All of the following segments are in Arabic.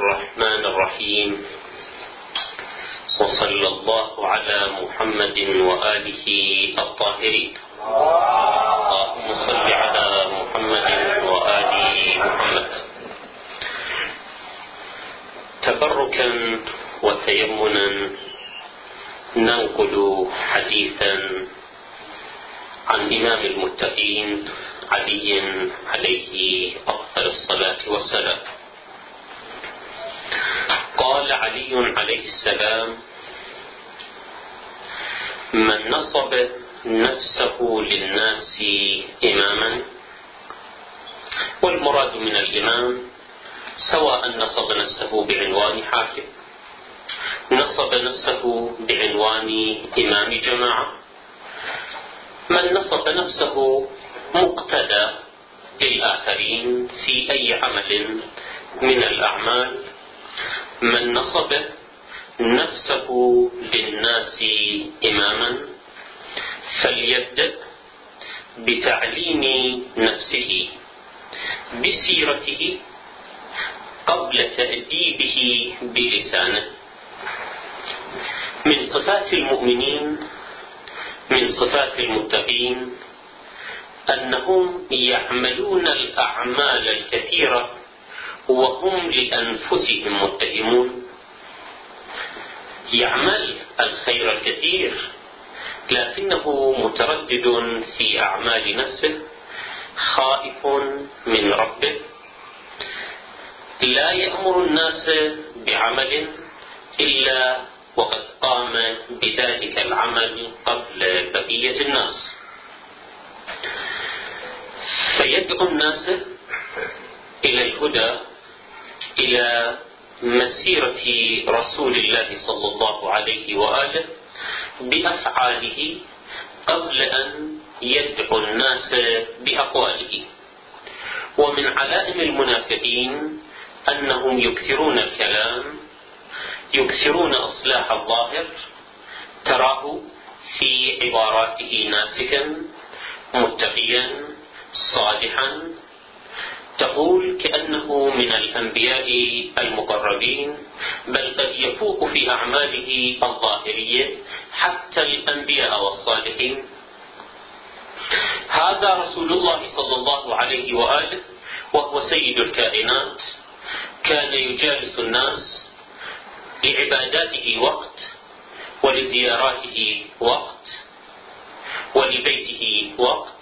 الرحمن الرحيم. وصلى الله على محمد وآله الطاهرين. اللهم صل على محمد وآل محمد. تبركا وتيمنا ننقل حديثا عن إمام المتقين علي عليه أفضل الصلاة والسلام. قال علي عليه السلام: من نصب نفسه للناس إماما، والمراد من الإمام سواء نصب نفسه بعنوان حاكم، نصب نفسه بعنوان إمام جماعة، من نصب نفسه مقتدى للآخرين في أي عمل من الأعمال، من نصب نفسه للناس إماما فليبدأ بتعليم نفسه بسيرته قبل تأديبه بلسانه. من صفات المؤمنين، من صفات المتقين، أنهم يعملون الأعمال الكثيرة وهم لأنفسهم متهمون. يعمل الخير الكثير لكنه متردد في أعمال نفسه، خائف من ربه، لا يأمر الناس بعمل إلا وقد قام بذلك العمل قبل بقية الناس، فيدعو الناس إلى الهدى، إلى مسيرة رسول الله صلى الله عليه وآله بأفعاله قبل أن يدعو الناس بأقواله. ومن علائم المنافقين أنهم يكثرون الكلام، يكثرون إصلاح الظاهر، تراه في عباراته ناسكا متقيا صالحا، تقول كأنه من الأنبياء المقربين، بل قد يفوق في أعماله الظاهرية حتى الأنبياء والصالحين. هذا رسول الله صلى الله عليه وآله وهو سيد الكائنات، كان يجالس الناس لعباداته وقت، ولزياراته وقت، ولبيته وقت،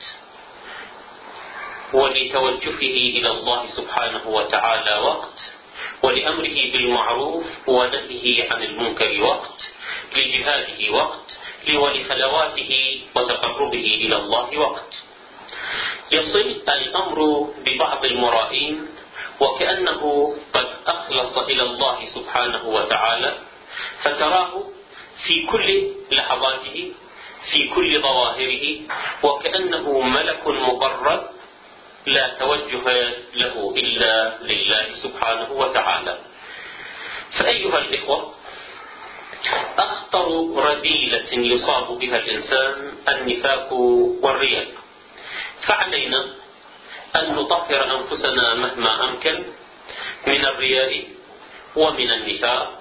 ولتوجهه إلى الله سبحانه وتعالى وقت، ولأمره بالمعروف ونهيه عن المنكر وقت، لجهاده وقت، ولخلواته وتقربه إلى الله وقت. يصل الأمر ببعض المرائين وكأنه قد أخلص إلى الله سبحانه وتعالى، فتراه في كل لحظاته، في كل ظواهره، وكأنه ملك مقرب لا توجه له إلا لله سبحانه وتعالى. فأيها الإخوة، أخطر رذيلة يصاب بها الإنسان النفاق والرياء، فعلينا أن نطهر أنفسنا مهما أمكن من الرياء ومن النفاق،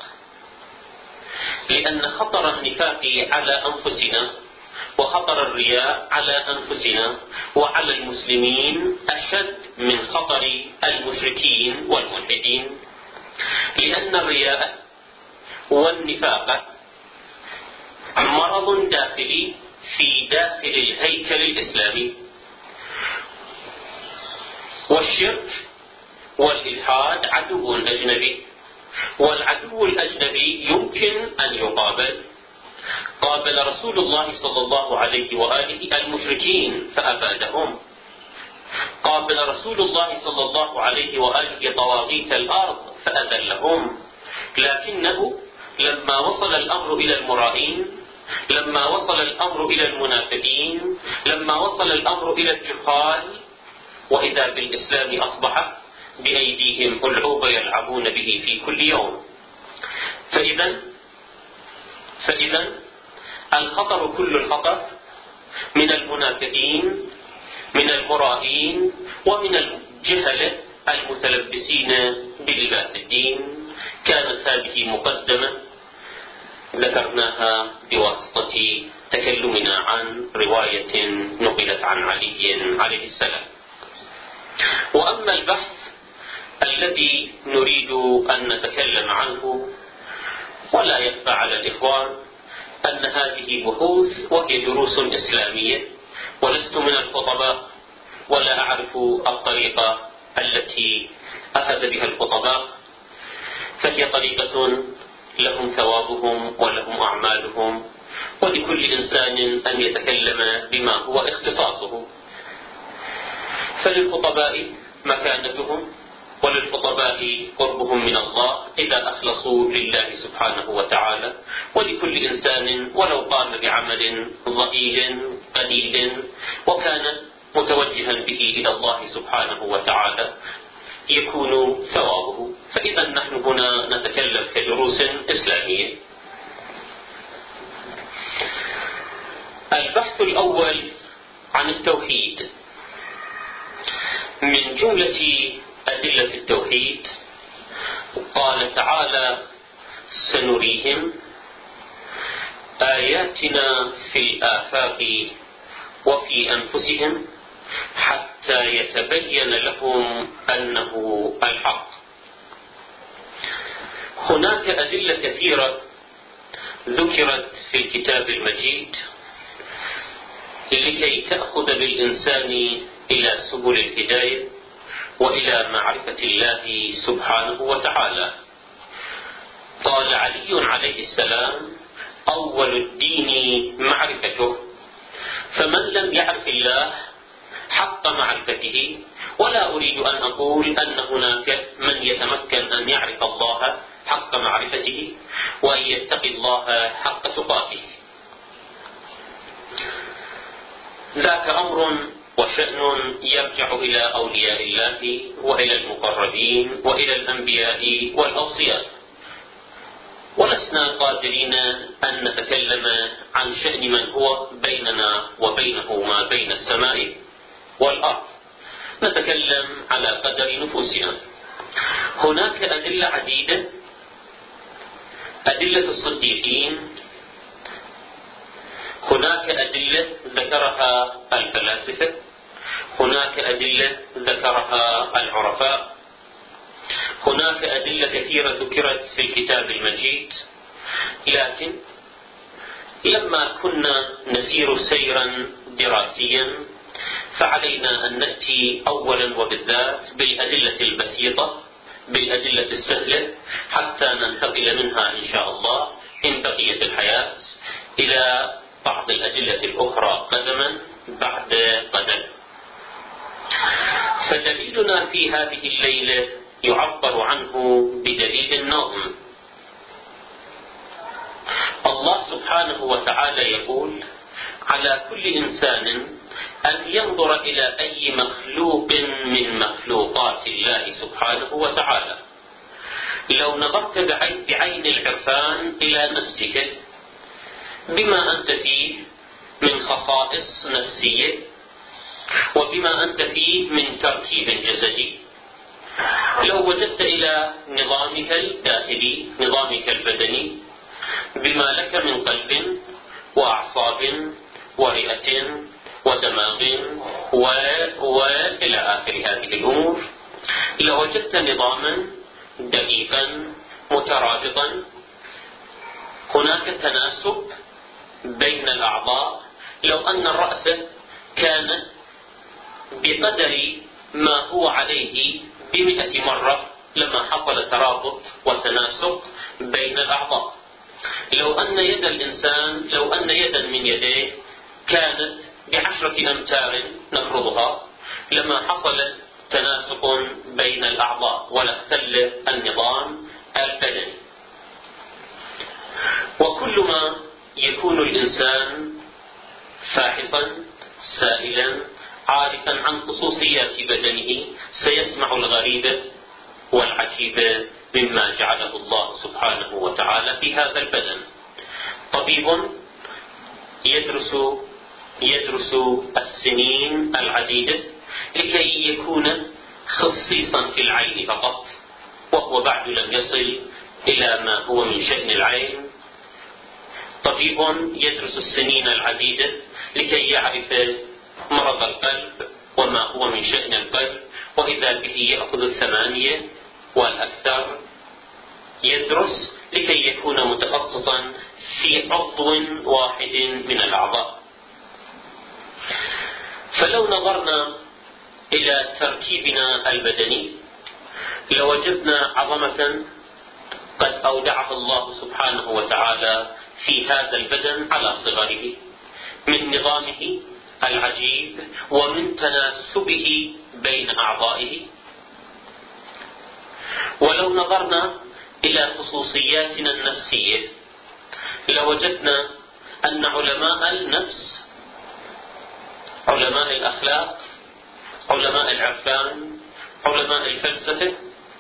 لأن خطر النفاق على أنفسنا وخطر الرياء على أنفسنا وعلى المسلمين أشد من خطر المشركين والملحدين، لأن الرياء والنفاق مرض داخلي في داخل الهيكل الإسلامي، والشرك والإلحاد عدو أجنبي، والعدو الأجنبي يمكن أن يقابل. قابل رسول الله صلى الله عليه وآله المشركين فأبادهم، قابل رسول الله صلى الله عليه وآله طواغيت الأرض فأذلهم، لكنه لما وصل الأمر إلى المرائين، لما وصل الأمر إلى المنافقين، لما وصل الأمر إلى الجهال، وإذا بالإسلام أصبح بأيديهم ألعوبة يلعبون به في كل يوم. فإذا الخطر كل الخطر من المنافقين، من المرائين، ومن الجهلة المتلبسين بلباس الدين، كانت هذه مقدمة ذكرناها بواسطة تكلمنا عن رواية نقلت عن علي عليه السلام. وأما البحث الذي نريد أن نتكلم عنه، ولا يخفى على الإخوان أن هذه بحوث وهي دروس إسلامية، ولست من الخطباء ولا أعرف الطريقة التي أخذ بها الخطباء، فهي طريقة لهم ثوابهم ولهم أعمالهم، ولكل إنسان أن يتكلم بما هو اختصاصه. فللخطباء مكانتهم، وللخطباء قربهم من الله إذا أخلصوا لله سبحانه وتعالى، ولكل إنسان ولو قام بعمل ضئيل قليل وكان متوجها به إلى الله سبحانه وتعالى يكون ثوابه. فإذا نحن هنا نتكلم كدروس إسلامية. البحث الأول عن التوحيد. من جملة أدلة التوحيد قال تعالى: سنريهم آياتنا في الآفاق وفي أنفسهم حتى يتبين لهم أنه الحق. هناك أدلة كثيرة ذكرت في الكتاب المجيد لكي تأخذ بالإنسان إلى سبل الهداية وإلى معرفة الله سبحانه وتعالى. قال علي عليه السلام: أول الدين معرفته، فمن لم يعرف الله حق معرفته، ولا أريد أن أقول أن هناك من يتمكن أن يعرف الله حق معرفته وأن يتقي الله حق تقاته. ذاك أمر وشأن يرجع إلى أولياء الله وإلى المقربين وإلى الأنبياء والأوصياء، ولسنا قادرين أن نتكلم عن شأن من هو بيننا وبينه ما بين السماء والأرض، نتكلم على قدر نفوسنا. هناك أدلة عديدة، أدلة الصديقين، هناك أدلة ذكرها الفلاسفة، هناك أدلة ذكرها العرفاء، هناك أدلة كثيرة ذكرت في الكتاب المجيد. لكن لما كنا نسير سيرا دراسيا فعلينا أن نأتي أولا وبالذات بالأدلة البسيطة، بالأدلة السهلة، حتى ننتقل منها إن شاء الله إن بقيت الحياة إلى بعض الأدلة الأخرى قدما بعد قدم. فدليلنا في هذه الليلة يعبر عنه بدليل النظم. الله سبحانه وتعالى يقول: على كل إنسان أن ينظر إلى أي مخلوق من مخلوقات الله سبحانه وتعالى. لو نظرت بعين العرفان إلى نفسك بما أنت فيه من خصائص نفسية، وبما أنت فيه من تركيب جسدي، لو وجدت إلى نظامك الداخلي، نظامك البدني، بما لك من قلب وأعصاب ورئة ودماغ وإلى آخر هذه الأمور، لوجدت نظاما دقيقا مترابطا، هناك تناسب بين الأعضاء. لو أن الرأس كان بقدر ما هو عليه ب100 مرة لما حصل ترابط وتناسق بين الأعضاء. لو أن يد الإنسان، لو أن يدا من يديه كانت ب10 أمتار نفرضها، لما حصل تناسق بين الأعضاء ولا اختل النظام البدني. وكل ما يكون الإنسان فاحصا سائلا عارفا عن خصوصيات بدنه سيسمع الغريب والعجيب مما جعله الله سبحانه وتعالى في هذا البدن. طبيب يدرس السنين العديدة لكي يكون خصيصا في العين فقط، وهو بعد لم يصل إلى ما هو من شأن العين. طبيب يدرس السنين العديدة لكي يعرف مرض القلب وما هو من شأن القلب، وإذا به يأخذ 8 والأكثر يدرس لكي يكون متخصصا في عضو واحد من الأعضاء. فلو نظرنا إلى تركيبنا البدني لوجدنا عظمة قد أودعها الله سبحانه وتعالى في هذا البدن على صغره، من نظامه العجيب ومن تناسبه بين أعضائه. ولو نظرنا إلى خصوصياتنا النفسية لوجدنا أن علماء النفس، علماء الأخلاق، علماء العرفان، علماء الفلسفة،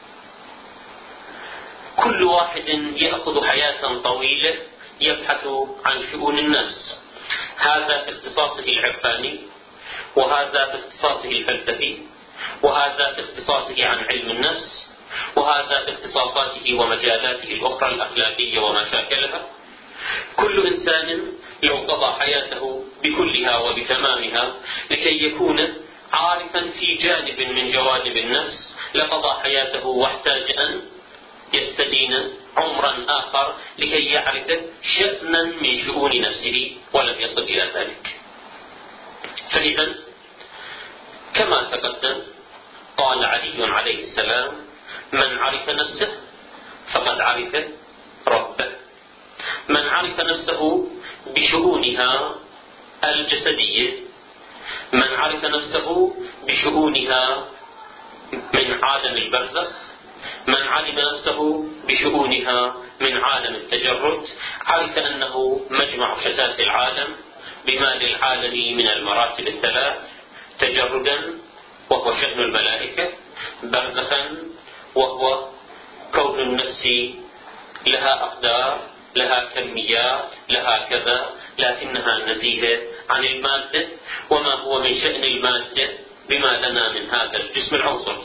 كل واحد يأخذ حياة طويلة يبحث عن شؤون النفس. هذا في اختصاصه العرفاني، وهذا في اختصاصه الفلسفي، وهذا في اختصاصه عن علم النفس، وهذا في اختصاصاته ومجالاته الأخرى الأخلاقية وما شاكلها. كل إنسان لو قضى حياته بكلها وبتمامها لكي يكون عارفا في جانب من جوانب النفس لقضى حياته، واحتاج أن يستدين عمرا آخر لكي يعرف شأنا من شؤون نفسه، ولم يصل إلى ذلك. فإذا كما تقدم قال علي عليه السلام: من عرف نفسه فقد عرف ربه. من عرف نفسه بشؤونها الجسدية، من عرف نفسه بشؤونها من عالم البرزخ، من علم نفسه بشؤونها من عالم التجرد، عرف أنه مجمع شتات العالم بما للعالم من المراتب الثلاث: تجردا وهو شأن الملائكة، برزخا وهو كون النفس لها أقدار، لها كميات، لها كذا، لكنها نزيهة عن المادة، وما هو من شأن المادة بما لنا من هذا الجسم العنصري.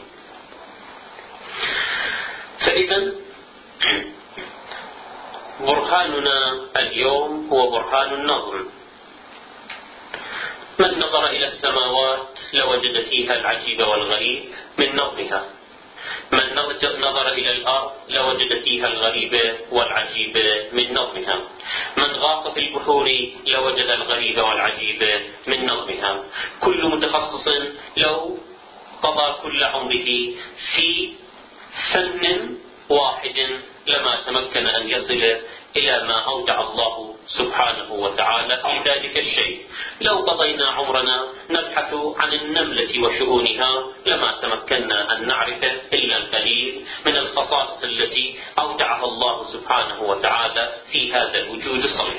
فإذا برهاننا اليوم هو برهان النظم. من نظر إلى السماوات لوجد فيها العجيب والغريب من نظمها، من نظر إلى الأرض لوجد فيها الغريب والعجيب من نظمها، من غاص في البحور لوجد الغريب والعجيب من نظمها. كل متخصص لو قضى كل عمره في فن واحد لما تمكن أن يصل إلى ما أودع الله سبحانه وتعالى في ذلك الشيء. لو قضينا عمرنا نبحث عن النملة وشؤونها لما تمكنا أن نعرف إلا القليل من الخصائص التي أودعها الله سبحانه وتعالى في هذا الوجود الصغير.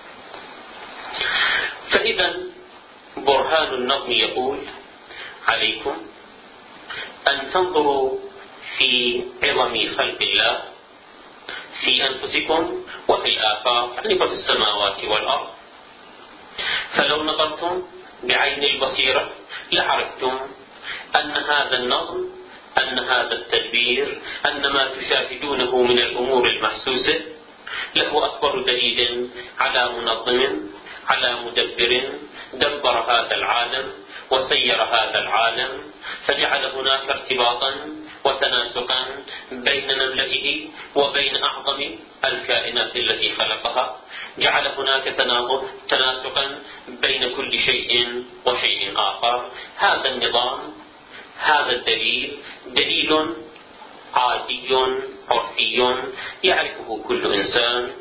فإذا برهان النظم يقول: عليكم أن تنظروا في عظم خلق الله في أنفسكم وفي الآفاق، يعني في السماوات والأرض. فلو نظرتم بعين البصيرة لعرفتم أن هذا النظم، أن هذا التدبير، أن ما تشاهدونه من الأمور المحسوسة له أكبر دليل على منظم، على مدبر دبر هذا العالم وسير هذا العالم، فجعل هناك ارتباطا وتناسقا بين نملته وبين أعظم الكائنات التي خلقها، جعل هناك تناسقا بين كل شيء وشيء آخر. هذا النظام، هذا الدليل دليل عادي عرفي يعرفه كل إنسان،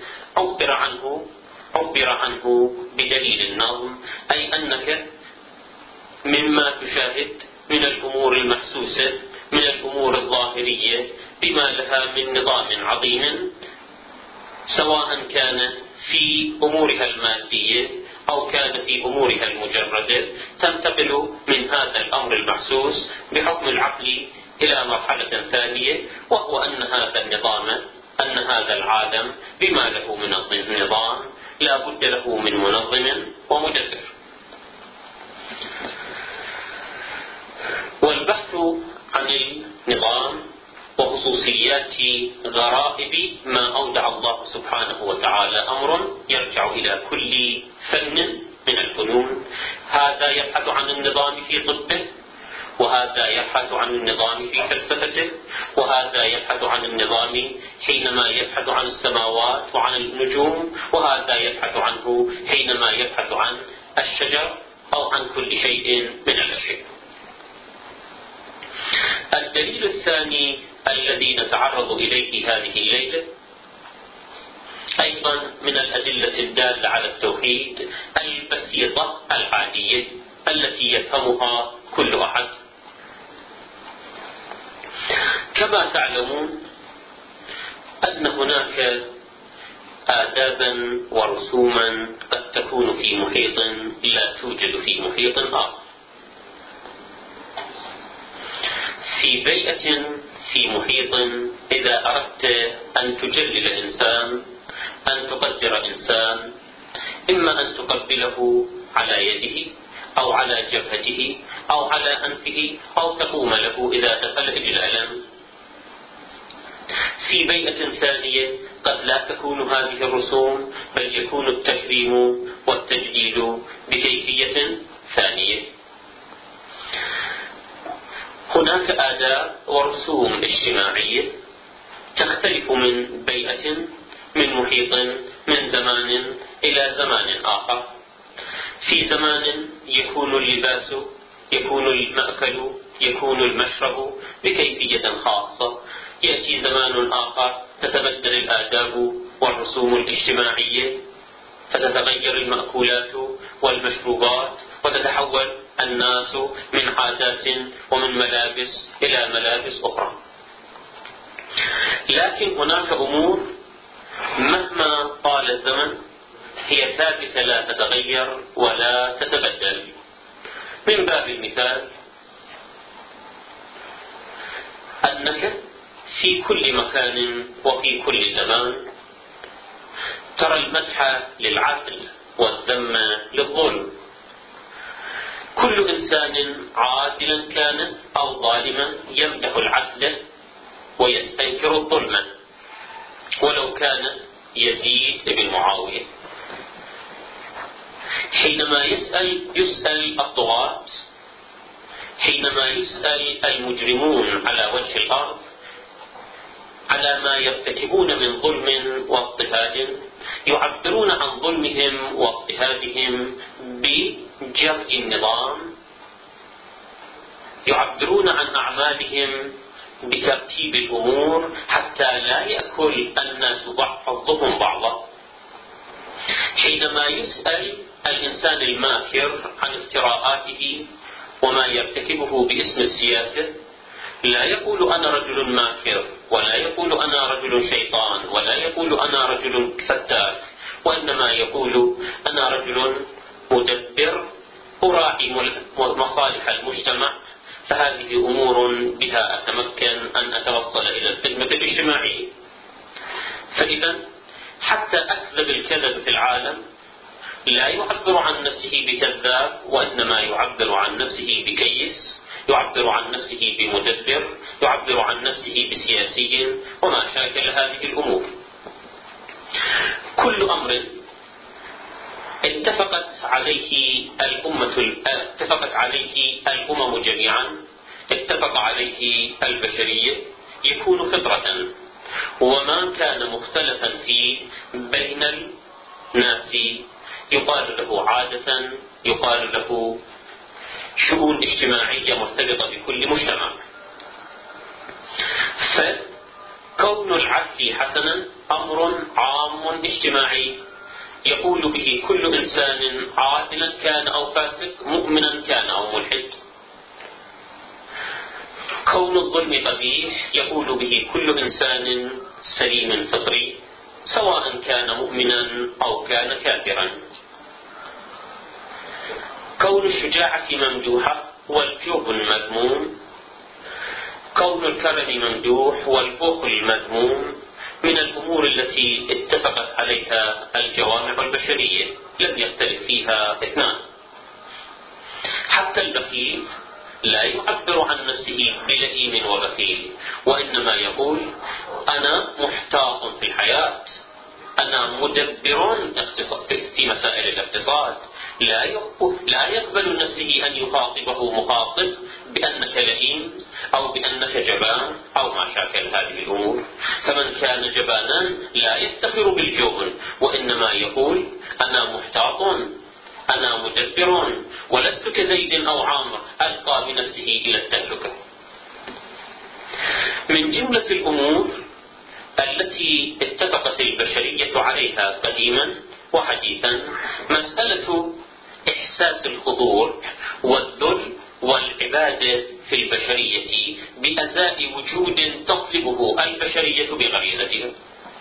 عبر عنه بدليل النظم، أي أنك مما تشاهد من الأمور المحسوسة، من الأمور الظاهرية بما لها من نظام عظيم، سواء كان في أمورها المادية أو كان في أمورها المجردة، تنتقل من هذا الأمر المحسوس بحكم العقل إلى مرحلة ثانية، وهو أن هذا النظام، أن هذا العالم بما له من النظام لا بد له من منظم ومدبر. والبحث عن النظام وخصوصيات غرائب ما أودع الله سبحانه وتعالى أمر يرجع إلى كل فن من الفنون. هذا يبحث عن النظام في طبه، وهذا يبحث عن النظام في فلسفته، وهذا يبحث عن النظام حينما يبحث عن السماوات وعن النجوم، وهذا يبحث عنه حينما يبحث عن الشجر أو عن كل شيء من الأشياء. الدليل الثاني الذي نتعرض إليه هذه الليلة أيضا من الأدلة الدالة على التوحيد البسيطة العادية التي يفهمها كل أحد. كما تعلمون أن هناك آدابا ورسوما قد تكون في محيط لا توجد في محيط آخر. في بيئة في محيط إذا أردت أن تجلل إنسان، أن تقدر إنسان، إما أن تقبله على يده أو على جبهته أو على أنفه أو تقوم له إذا دخل إجلالا. في بيئة ثانية قد لا تكون هذه الرسوم، بل يكون التكريم والتجليل بكيفية ثانية. هناك آداب ورسوم اجتماعية تختلف من بيئة من محيط من زمان إلى زمان آخر. في زمان يكون اللباس، يكون المأكل، يكون المشرب بكيفية خاصة. يأتي زمان آخر تتبدل الآداب والرسوم الاجتماعية، فتتغير المأكولات والمشروبات، وتتحول الناس من عادات ومن ملابس إلى ملابس أخرى. لكن هناك أمور مهما طال الزمن هي ثابتة لا تتغير ولا تتبدل. من باب المثال أنك في كل مكان وفي كل زمان ترى المدح للعدل والذم للظلم. كل إنسان عادلا كان أو ظالما يمدح العدل ويستنكر الظلم، ولو كان يزيد بن معاوية. حينما يسأل الطغاة، حينما يسأل المجرمون على وجه الأرض على ما يرتكبون من ظلم واضطهاد، يعبرون عن ظلمهم واضطهادهم بجرء النظام، يعبرون عن أعمالهم بترتيب الأمور حتى لا يأكل الناس بعضهم بعضا. حينما يسأل الإنسان الماكر عن افتراءاته وما يرتكبه باسم السياسة، لا يقول أنا رجل ماكر، ولا يقول أنا رجل شيطان، ولا يقول أنا رجل فتاك، وإنما يقول أنا رجل مدبر أراعي مصالح المجتمع، فهذه أمور بها أتمكن أن أتوصل إلى الخدمة الاجتماعية. فإذا حتى أكذب الكذب في العالم لا يعبر عن نفسه بكذاب، وإنما يعبر عن نفسه بكيس، يعبر عن نفسه بمدبر، يعبر عن نفسه بسياسي، وما شاكل هذه الأمور. كل أمر اتفقت عليه الأمم جميعا، اتفق عليه البشرية، يكون فطرة، وما كان مختلفا فيه بين الناس يقال له عادة، يقال له شؤون اجتماعية مرتبطة بكل مجتمع. فكون العدل حسنا أمر عام اجتماعي يقول به كل إنسان عادلا كان أو فاسق، مؤمنا كان أو ملحد. كون الظلم قبيح يقول به كل إنسان سليم فطري، سواء كان مؤمنا أو كان كافرا. كون الشجاعة ممدوحة والجبن مذموم، كون الكرم ممدوح والبخل مذموم، من الأمور التي اتفقت عليها الجوامع البشرية، لم يختلف فيها اثنان. حتى البخيل لا يعبر عن نفسه بلئيم وبخيل، وإنما يقول أنا محتاط في الحياة، أنا مدبر في مسائل الاقتصاد. لا يقبل نفسه أن يخاطبه مخاطب بأنك لئيم أو بأنك جبان أو ما شاكل هذه الأمور. فمن كان جبانا لا يفتخر بالجبن، وإنما يقول أنا محتاط، أنا مدبر، ولست كزيد أو عامر ألقى بنفسه إلى التهلكة. من جملة الأمور التي اتفقت البشرية عليها قديما وحديثا مسألة إحساس الخضوع والذل والعبادة في البشرية بأزاء وجود تطلبه البشرية بغريزتها.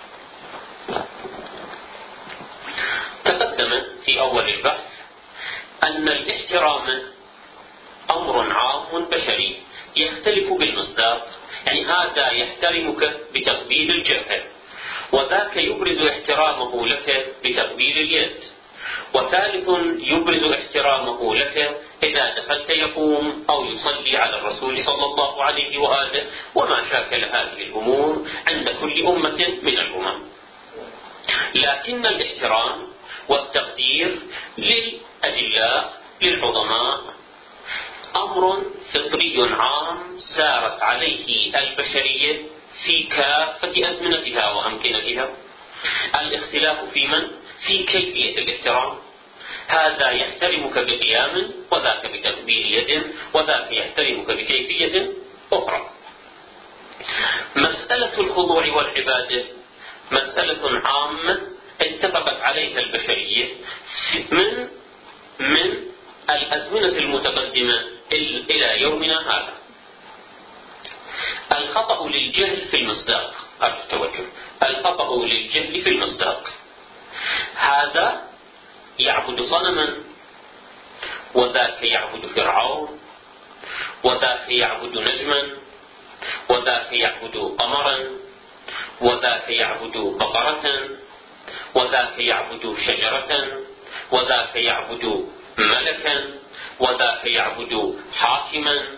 تقدم في أول البحث أن الاحترام أمر عام بشري يختلف بالمصداق، يعني هذا يحترمك بتقبيل الجبهة، وذاك يبرز احترامه لك بتقبيل اليد، وثالث يبرز احترامه لك إذا دخلت يقوم أو يصلي على الرسول صلى الله عليه وآله وما شاكل هذه الأمور عند كل أمة من الأمم. لكن الاحترام والتقدير للأدلاء للعظماء أمر فطري عام سارت عليه البشرية في كافة أزمنتها وأمكنتها. الاختلاف في كيفية الاحترام، هذا يحترمك بقيام وذاك بتقبيل يد وذاك يحترمك بكيفية أخرى. مسألة الخضوع والعبادة مسألة عامة اتفقت عليها البشرية من الأزمنة المتقدمة إلى يومنا هذا. الخطأ للجهل في المصداق، الخطأ للجهل في المصداق. هذا يعبد صنما، وذاك يعبد فرعون، وذاك يعبد نجما، وذاك يعبد قمرا، وذاك يعبد بقرة، وذاك يعبد شجرة، وذاك يعبد ملكا، وذاك يعبد حاكما،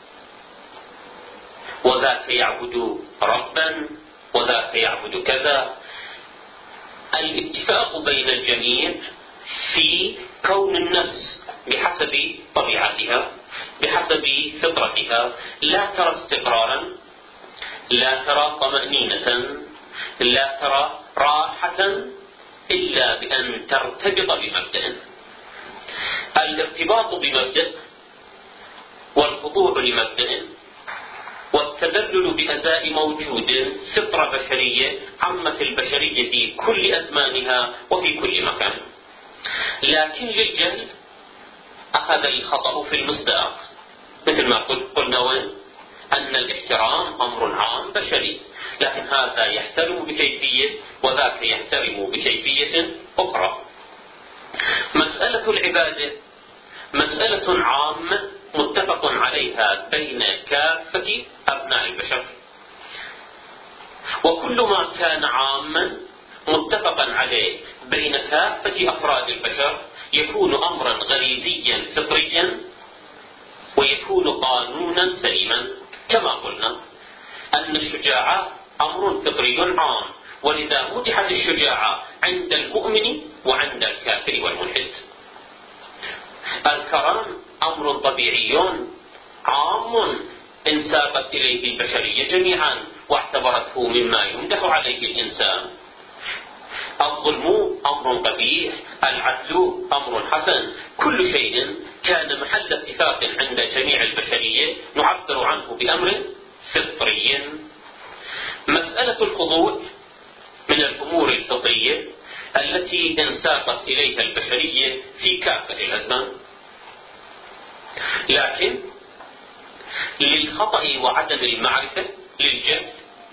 وذاك يعبد ربا، وذاك يعبد كذا. الاتفاق بين الجميع في كون النفس بحسب طبيعتها بحسب فطرتها لا ترى استقرارا، لا ترى طمأنينة، لا ترى راحة إلا بأن ترتبط بمبدأ. الارتباط بمبدأ والخضوع لمبدأ والتذلل بأزاء موجود فطرة بشرية عمت البشرية في كل أزمانها وفي كل مكان. لكن للجهل أخذ الخطأ في المصداق، مثل ما قلنا وين أن الاحترام أمر عام بشري، لكن هذا يحترم بكيفية وذاك يحترم بكيفية أخرى. مسألة العبادة مسألة عامة متفق عليها بين كافة أبناء البشر، وكل ما كان عاما متفقا عليه بين كافة أفراد البشر يكون أمرا غريزيا فطريا ويكون قانونا سليما. كما قلنا أن الشجاعة أمر فطري عام، ولذا مدحت الشجاعة عند المؤمن وعند الكافر والملحد. الكرم أمر طبيعي عام انساقت إليه البشرية جميعا واعتبرته مما يمدح عليه الإنسان. الظلم أمر قبيح، العدل أمر حسن، كل شيء كان محل اتفاق عند جميع البشرية نعبر عنه بأمر فطري. مسألة الخضوع من الأمور الفطرية التي انساقت إليها البشرية في كافة الأزمان، لكن للخطأ وعدم المعرفة للجهل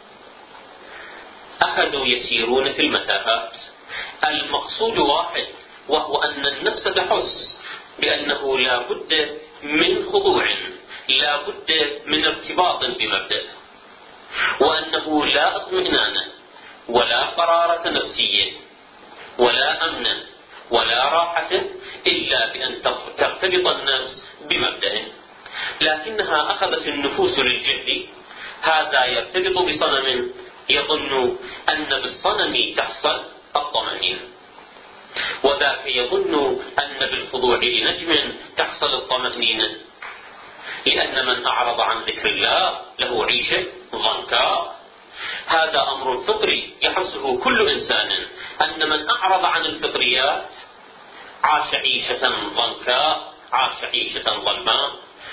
أخذوا يسيرون في المتاهات. المقصود واحد، وهو أن النفس تحس بأنه لا بد من خضوع، لا بد من ارتباط بمبدأ، وأنه لا اطمئنان ولا قرارة نفسية ولا أمن ولا راحة إلا بأن ترتبط النفس بمبدأ. لكنها أخذت النفوس للجهل. هذا يرتبط بصنم يظن أن بالصنم تحصل الطمأنينة، وذاك يظن أن بالخضوع لنجم تحصل الطمأنينة، لأن من أعرض عن ذكر الله له عيشة ضنكا. هذا أمر فطري يحسه كل إنسان، أن من أعرض عن الفطريات عاش عيشة ضنكا، عاش عيشة ظلماء.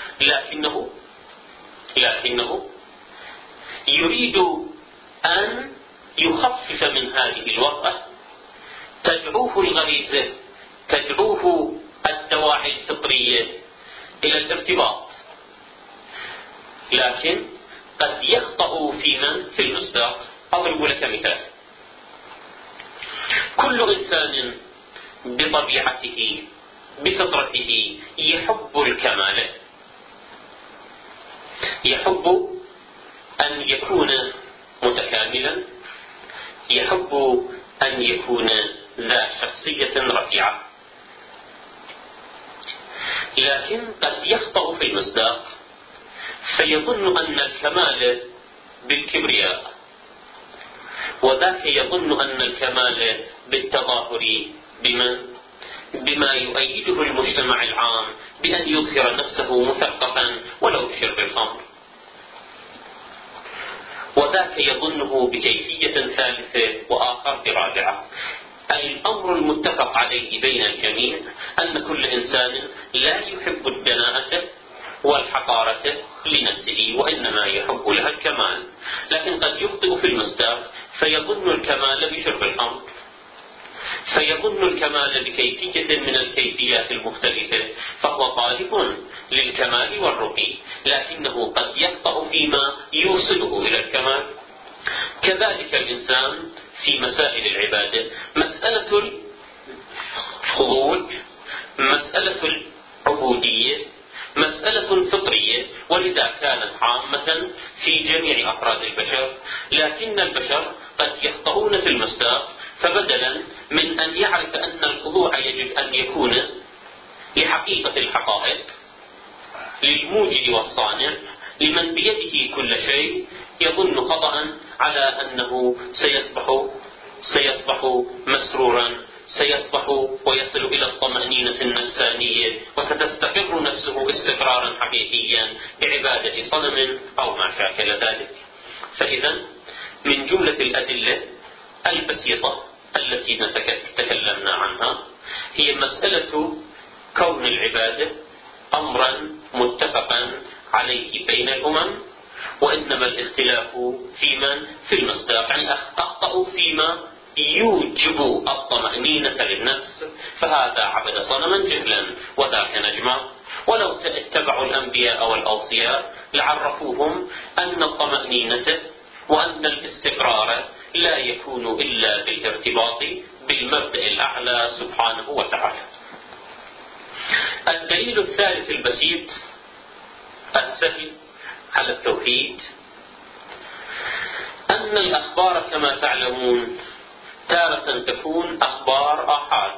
لكنه يريد أن يخفف من هذه الوضعة، تدعوه الغريزة، تدعوه الدواعي الفطرية إلى الارتباط. لكن قد يخطأ في المصداق. أضرب لك مثال. كل إنسان بطبيعته بفطرته يحب الكمال، يحب أن يكون متكاملا، يحب أن يكون ذا شخصية رفيعة. لكن قد يخطأ في المصداق فيظن أن الكمال بالكبرياء، وذاك يظن أن الكمال بالتظاهر بما يؤيده المجتمع العام، بأن يظهر نفسه مثقفا ولو بشرب الخمر. وذاك يظنه بكيفية ثالثة وآخر برابعة. الأمر المتفق عليه بين الجميع أن كل إنسان لا يحب الدناءة والحقارة لنفسه، وإنما يحب لها الكمال. لكن قد يخطئ في المصداق فيظن الكمال بشرب الخمر، فيظن الكمال بكيفية من الكيفيات المختلفة، فهو طالب للكمال والرقي، لكنه قد يخطأ فيما يوصله إلى الكمال. كذلك الإنسان في مسائل العبادة، مسألة الخضوع، مسألة العبودية، مسألة فطرية، ولذا كانت عامة في جميع أفراد البشر. لكن البشر قد يخطئون في المصداق، فبدلا من أن يعرف أن الخضوع يجب أن يكون لحقيقة الحقائق، للموجد والصانع، لمن بيده كل شيء، يظن خطأ على أنه سيصبح مسرورا، سيصبح ويصل إلى الطمأنينة النفسانية، وستستقر نفسه استقرارا حقيقيا بعبادة صنم أو ما شاكل ذلك. فإذا من جملة الأدلة البسيطة التي تكلمنا عنها هي مسألة كون العبادة أمرا متفقا عليه بين الأمم، وإنما الاختلاف في المصداق، يعني أخطأوا فيما يوجب الطمأنينة للنفس، فهذا عبد صنما جهلا وذاك نجما. ولو اتبعوا الأنبياء والأوصياء لعرفوهم أن الطمأنينة وأن الاستقرار لا يكون إلا بالارتباط بالمبدأ الأعلى سبحانه وتعالى. الدليل الثالث البسيط السهل على التوحيد أن الأخبار كما تعلمون تارة تكون أخبار آحاد.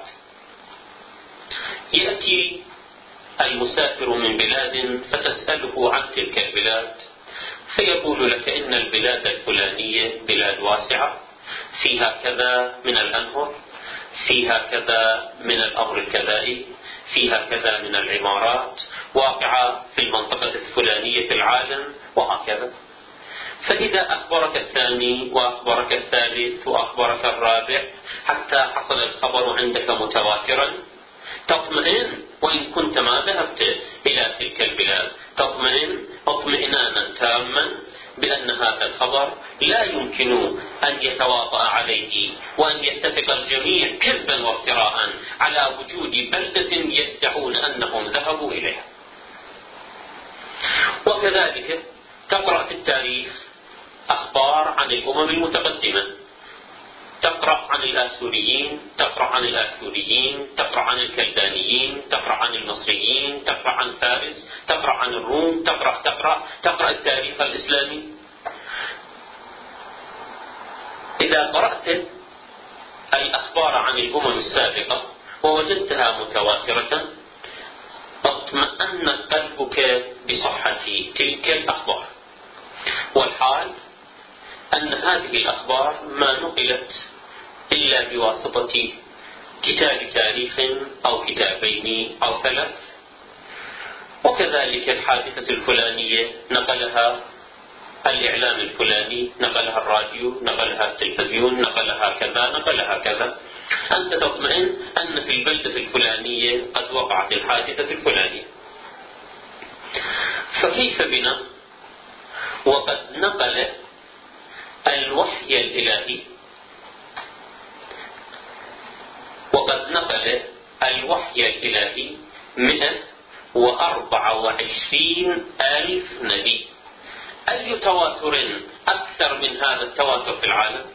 يأتي المسافر من بلاد فتسأله عن تلك البلاد، فيقول لك إن البلاد الفلانية بلاد واسعة، فيها كذا من الأنهر، فيها كذا من الأمر الكذائي، فيها كذا من العمارات، واقعة في المنطقة الفلانية في العالم، وهكذا. فإذا أخبرك الثاني وأخبرك الثالث وأخبرك الرابع حتى حصل الخبر عندك متواترا، تطمئن، وإن كنت ما ذهبت إلى تلك البلاد تطمئن اطمئنانا تاما بأن هذا الخبر لا يمكن أن يتواطأ عليه وأن يتفق الجميع كذبا وافتراء على وجود بلدة يدعون أنهم ذهبوا إليها. وكذلك تقرأ في التاريخ أخبار عن الأمم المتقدمة، تقرأ عن الآسوريين، تقرأ عن الآشوريين، تقرأ عن الكلدانيين، تقرأ عن المصريين، تقرأ عن فارس، تقرأ عن الروم، تقرأ التاريخ الإسلامي. إذا قرأت الأخبار عن الأمم السابقة ووجدتها متواترة، واطمأن قلبك بصحة تلك الأخبار. والحال أن هذه الأخبار ما نقلت إلا بواسطة كتاب تاريخ أو كتابين أو 3، وكذلك الحادثة الفلانية نقلها الإعلام الفلاني، نقلها الراديو، نقلها التلفزيون، نقلها كذا، نقلها كذا. أنت تطمئن أن في البلدة الفلانية قد وقعت الحادثة الفلانية. فكيف بنا وقد نقل الوحي الإلهي وقد نقل الوحي الإلهي 124,000 نبي. أي تواتر أكثر من هذا التواتر في العالم؟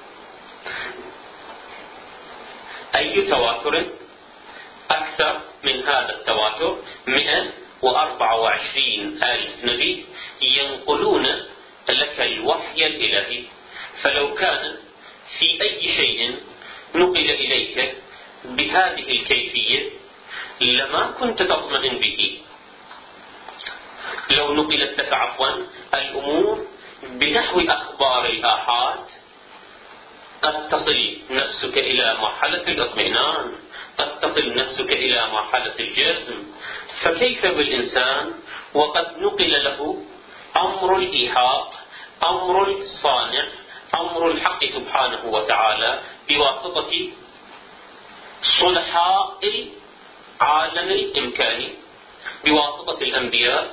أي تواتر أكثر من هذا التواتر؟ 124,000 نبي ينقلون لك الوحي الإلهي. فلو كان في أي شيء نقل إليك بهذه الكيفية لما كنت تطمئن به. لو نقلت لك الأمور بنحو أخبار الآحاد قد تصل نفسك إلى مرحلة الإطمئنان، قد تصل نفسك إلى مرحلة الجزم. فكيف بالإنسان وقد نقل له أمر الإيحاء، أمر الصانع، أمر الحق سبحانه وتعالى بواسطة صلحاء العالم الإمكاني، بواسطة الأنبياء،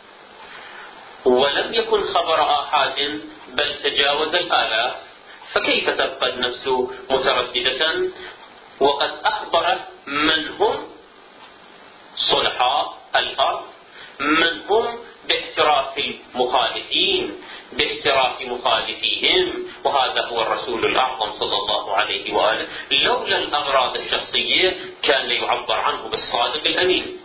ولم يكن خبر آحاد بل تجاوز الآلاف. فكيف تبقى النفس مترددة وقد أخبر من هم صلحاء الأرض، من هم باعتراف المخالفين، باعتراف مخالفيهم، وهذا هو الرسول الأعظم صلى الله عليه وآله. لولا الأغراض الشخصية كان يعبر عنه بالصادق الأمين.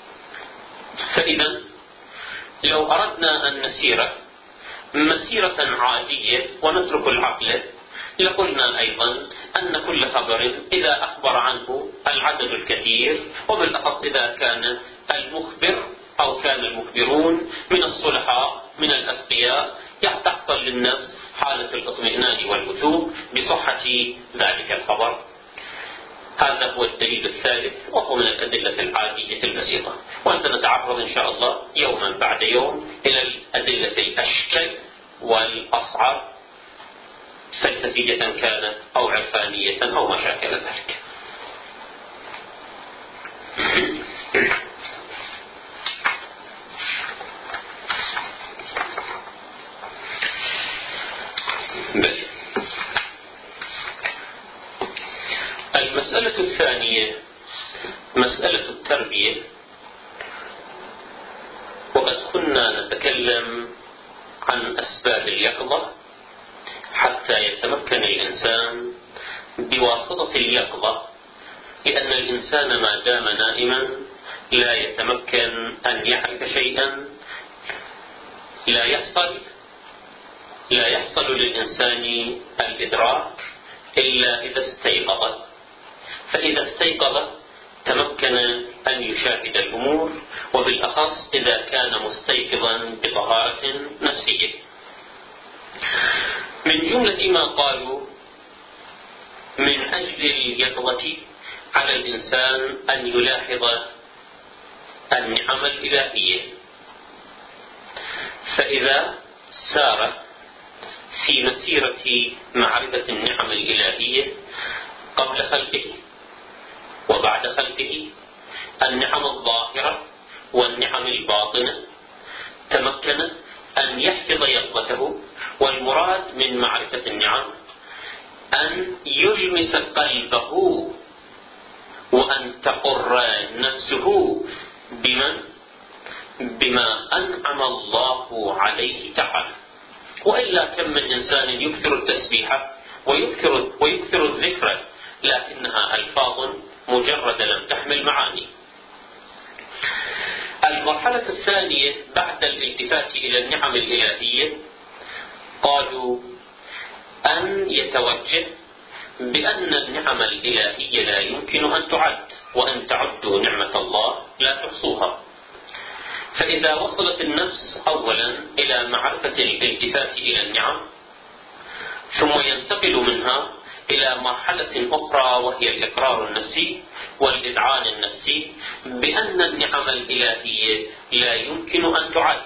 فإذا لو أردنا أن نسير مسيرة عادية ونترك العقل لقلنا أيضا أن كل خبر إذا أخبر عنه العدد الكثير، وبالأخص إذا كان المخبر أو كان المخبرون من الصلحاء من الأتقياء، تحصل للنفس حالة الاطمئنان والوثوق بصحة ذلك الخبر. هذا هو الدليل الثالث، وهو من الأدلة العادية البسيطة. وسنتعرض إن شاء الله يوما بعد يوم إلى الأدلة الأشكل والأصعب، فلسفية كانت أو عرفانية أو ما شاكل ذلك. المسألة الثانية مسألة التربية. وقد كنا نتكلم عن أسباب اليقظة حتى يتمكن الإنسان بواسطة اليقظة، لأن الإنسان ما دام نائما لا يتمكن أن يعرف شيئا، لا يحصل للإنسان الإدراك إلا إذا استيقظ. فإذا استيقظ تمكن أن يشاهد الأمور، وبالأخص إذا كان مستيقظا بطهارة نفسية. من جملة ما قالوا من أجل اليقظة على الإنسان أن يلاحظ النعم الإلهية، فإذا سار في مسيرة معرفة النعم الإلهية قبل خلقه وبعد خلقه، النعم الظاهرة والنعم الباطنة، تمكن أن يحفظ يقظته. والمراد من معرفة النعم أن يلمس قلبه وأن تقر نفسه بما أنعم الله عليه تعالى. وإلا كم من إنسان يكثر التسبيح ويكثر الذكر، لكنها ألفاظ مجرد لم تحمل معاني. المرحلة الثانية بعد الالتفات إلى النعم الإلهية قالوا أن يتوجه بأن النعم الإلهية لا يمكن أن تعد، وأن تعدوا نعمة الله لا تحصوها. فإذا وصلت النفس أولا إلى معرفة الالتفات إلى النعم، ثم ينتقل منها إلى مرحلة أخرى وهي الإقرار النفسي والإذعان النفسي بأن النعم الإلهية لا يمكن أن تعد،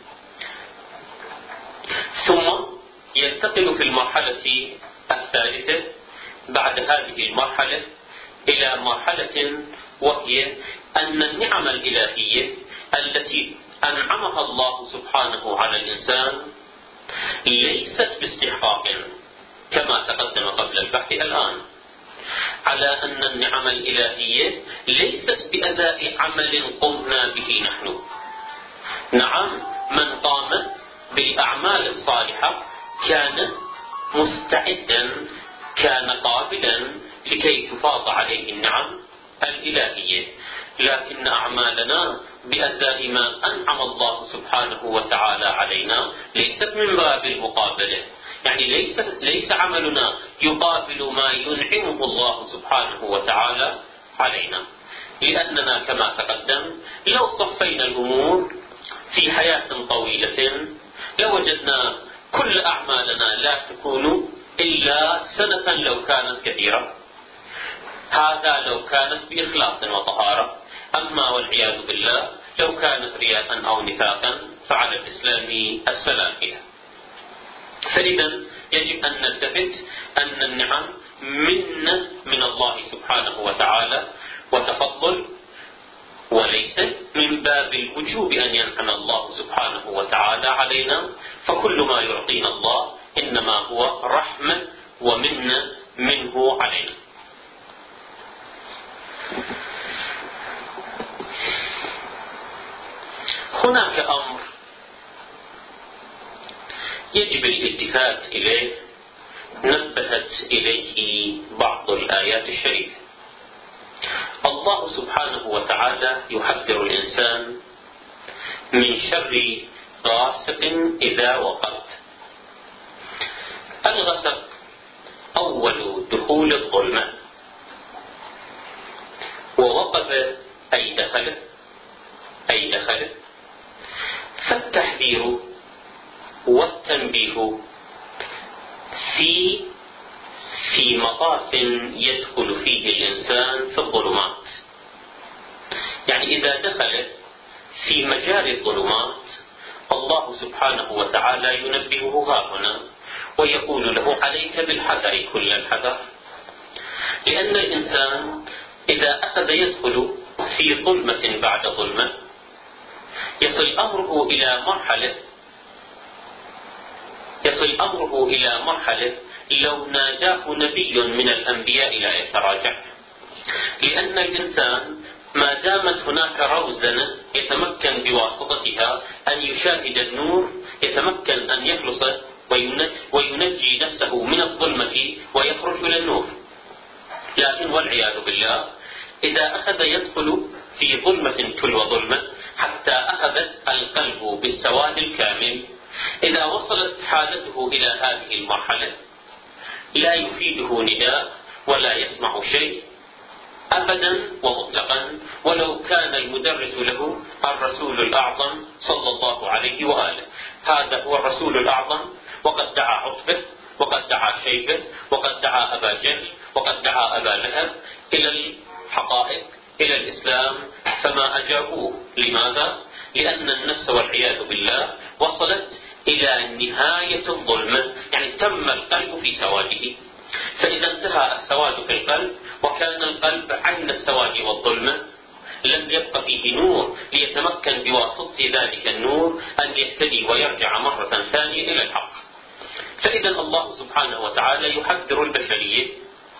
ثم ينتقل في المرحلة الثالثة بعد هذه المرحلة إلى مرحلة وهي أن النعم الإلهية التي أنعمها الله سبحانه على الإنسان ليست باستحقاق، كما تقدم قبل البحث الآن على أن النعم الإلهية ليست بأزاء عمل قمنا به نحن. نعم، من قام بالأعمال الصالحة كان مستعدا، كان قابلا لكي تفاض عليه النعم الإلهية، لكن أعمالنا بأزاء ما أنعم الله سبحانه وتعالى علينا ليست من باب المقابلة، يعني ليس عملنا يقابل ما ينعمه الله سبحانه وتعالى علينا، لأننا كما تقدم لو صفينا الأمور في حياة طويلة لوجدنا كل أعمالنا لا تكون إلا سنة لو كانت كثيرة، هذا لو كانت بإخلاص وطهارة. أما والعياذ بالله لو كانت رياء أو نفاقا فعلى الإسلام السلام فيها. فإذا يجب أن نلتفت أن النعم من الله سبحانه وتعالى وتفضل، وليس من باب الوجوب أن ينعم الله سبحانه وتعالى علينا، فكل ما يعطينا الله إنما هو رحمة ومنة منه علينا. هناك أمر يجب الالتفات إليه نبهت إليه بعض الآيات الشريفة. الله سبحانه وتعالى يحذر الإنسان من شر غاسق إذا وقب. الغسق أول دخول الظلمة، ووقب أي دخل، فالتحذير والتنبيه في مطاف يدخل فيه الإنسان في الظلمات، يعني إذا دخل في مجال الظلمات الله سبحانه وتعالى ينبهه ها هنا ويقول له عليك بالحذر كل الحذر، لأن الإنسان إذا أخذ يدخل في ظلمة بعد ظلمة يصل أمره إلى مرحلة لو ناداه نبي من الأنبياء لا يتراجع، لأن الإنسان ما دامت هناك روزنة يتمكن بواسطتها أن يشاهد النور، يتمكن أن يخلص وينجي نفسه من الظلمة ويخرج إلى النور. لكن والعياذ بالله إذا أخذ يدخل في ظلمة تلو ظلمة حتى أخذت القلب بالسواد الكامل، إذا وصلت حالته إلى هذه المرحلة لا يفيده نداء ولا يسمع شيء أبدا ومطلقا، ولو كان المدرس له الرسول الأعظم صلى الله عليه وآله. هذا هو الرسول الأعظم، وقد دعا عتبة، وقد دعا شيبة، وقد دعا أبا جهل، وقد دعا أبا لهب إلى الحقائق، إلى الإسلام، فما أجابوه. لماذا؟ لأن النفس والعياذ بالله وصلت إلى نهاية الظلمة، يعني تم القلب في سواده. فإذا انتهى السواد في القلب وكان القلب عين السواد والظلمة لم يبق فيه نور ليتمكن بواسطة ذلك النور أن يهتدي ويرجع مرة ثانية إلى الحق. فإذا الله سبحانه وتعالى يحذر البشرية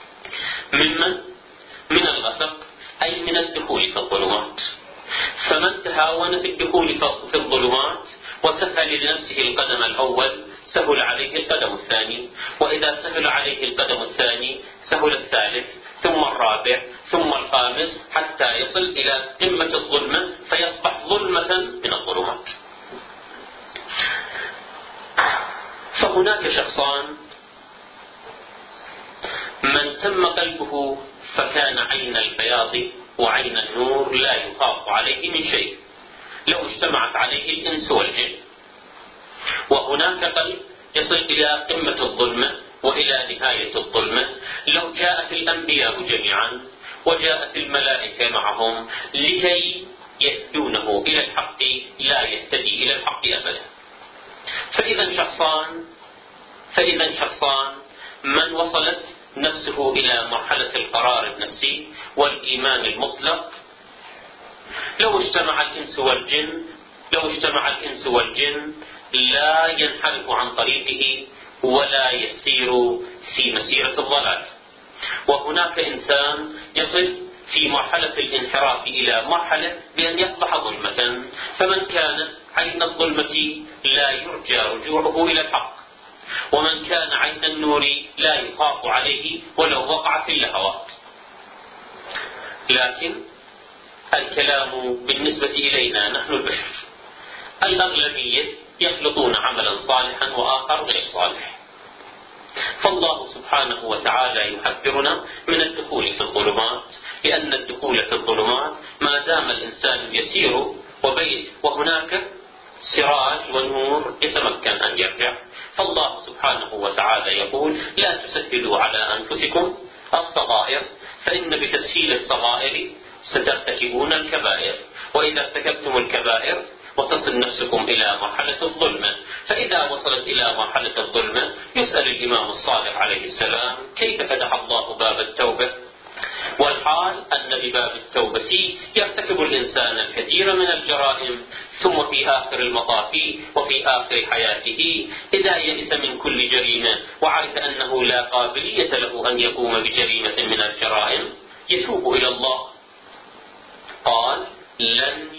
من الغسق، أي من الدخول في الظلمات. فمن تهاون في الدخول في الظلمات وسهل لنفسه القدم الأول سهل عليه القدم الثاني، وإذا سهل عليه القدم الثاني سهل الثالث، ثم الرابع، ثم الخامس، حتى يصل إلى قمة الظلمة فيصبح ظلمة من الظلمات. فهناك شخصان من تم قلبه فكان عين البياض وعين النور لا يخاف عليه من شيء، لو اجتمعت عليه الإنس والجن. وهناك قلب يصل إلى قمة الظلمة وإلى نهاية الظلمة، لو جاءت الأنبياء جميعا وجاءت الملائكة معهم لكي يهدونه إلى الحق لا يهتدي إلى الحق أبدا. فإذا شخصان من وصلت نفسه إلى مرحلة القرار النفسي والإيمان المطلق، لو اجتمع الإنس والجن لا ينحرف عن طريقه ولا يسير في مسيرة الضلال. وهناك إنسان يصل في مرحلة الانحراف إلى مرحلة بأن يصبح ظلمة، فمن كان عين الظلمة لا يرجى رجوعه إلى الحق، ومن كان عين النور لا يخاف عليه ولو وقع في اللهوات. لكن الكلام بالنسبة إلينا نحن البشر، الأغلبية يخلطون عملا صالحا وآخر غير صالح. فالله سبحانه وتعالى يحذرنا من الدخول في الظلمات، لأن الدخول في الظلمات ما دام الإنسان يسير وهناك سراج ونور يتمكن أن يرجع. فالله سبحانه وتعالى يقول: لا تسهلوا على أنفسكم الصغائر، فإن بتسهيل الصغائر سترتكبون الكبائر، وإذا ارتكبتم الكبائر وتصل نفسكم إلى مرحلة الظلمة. فإذا وصلت إلى مرحلة الظلمة يسأل الإمام الصادق عليه السلام: كيف فتح الله باب التوبة؟ والحال أن بباب التوبة يرتكب الإنسان الكثير من الجرائم، ثم في آخر المطاف وفي آخر حياته إذا يئس من كل جريمة وعرف أنه لا قابلية له أن يقوم بجريمة من الجرائم يتوب إلى الله. قال: لن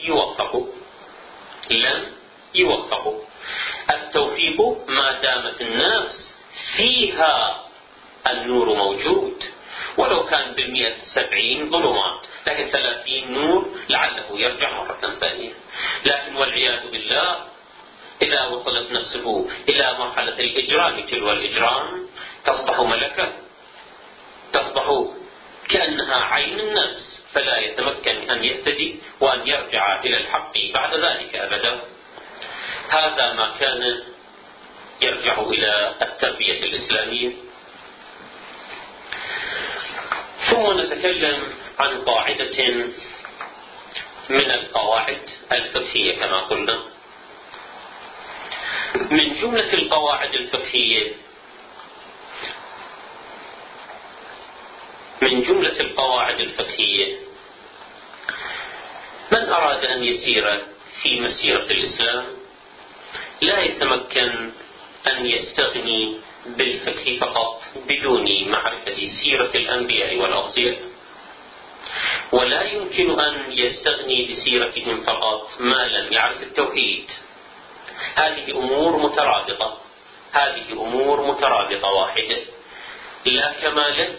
يوفقوا. التوفيق ما دامت الناس فيها النور موجود، ولو كان بالمئة 70 ظلمات، لكن 30 نور لعله يرجع مرة ثانية. لكن والعياذ بالله إذا وصلت نفسه إلى مرحلة الإجرام تلو الإجرام تصبح ملكة، تصبح كأنها عين النفس، فلا يتمكن أن يهتدي وأن يرجع إلى الحق بعد ذلك أبدا. هذا ما كان يرجع إلى التربية الإسلامية. ثم نتكلم عن قاعدة من القواعد الفقهية كما قلنا. من جملة القواعد الفقهية من أراد أن يسير في مسيرة الإسلام لا يتمكن أن يستغني بالفقه فقط بدون معرفة سيرة الأنبياء والأوصياء، ولا يمكن أن يستغني بسيرتهم فقط ما لم يعرف التوحيد. هذه أمور مترابطة واحدة، لا كمال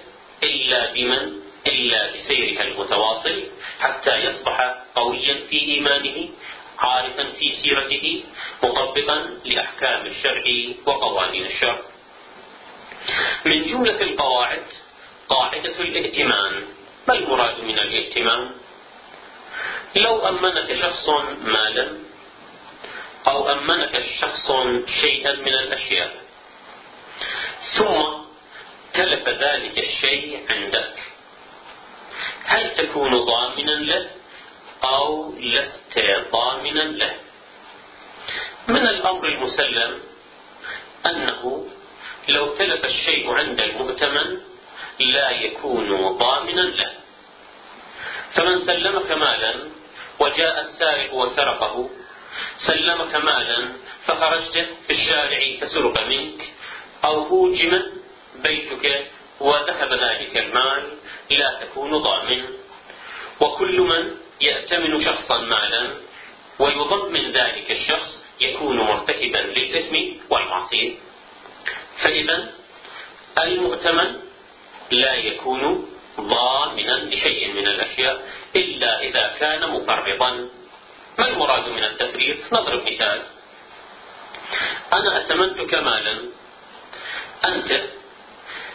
إلا بسيرها المتواصل حتى يصبح قويا في إيمانه، عارفا في سيرته، مطبقا لأحكام الشرع وقوانين الشرع. من جملة القواعد قاعدة الائتمان. ما المراد من الائتمان؟ لو أمنك شخص مالا أو أمنك شخص شيئا من الأشياء ثم تلف ذلك الشيء عندك، هل تكون ضامنا له أو لست ضامنا له؟ من الأمر المسلم أنه لو تلف الشيء عند المؤتمن لا يكون ضامنا له. فمن سلمك مالا وجاء السارق وسرقه، سلمك مالا فخرجت في الشارع فسرق منك، أو هوجم بيتك وذهب ذلك المال، لا تكون ضامن. وكل من يأتمن شخصا مالا ويظن من ذلك الشخص يكون مرتكبا للإثم والمعصية. فإذا المؤتمن لا يكون ضامنا لشيء من الأشياء إلا إذا كان مفرطا. ما المراد من التفريط؟ نضرب مثال: أنا أتمنتك مالا، أنت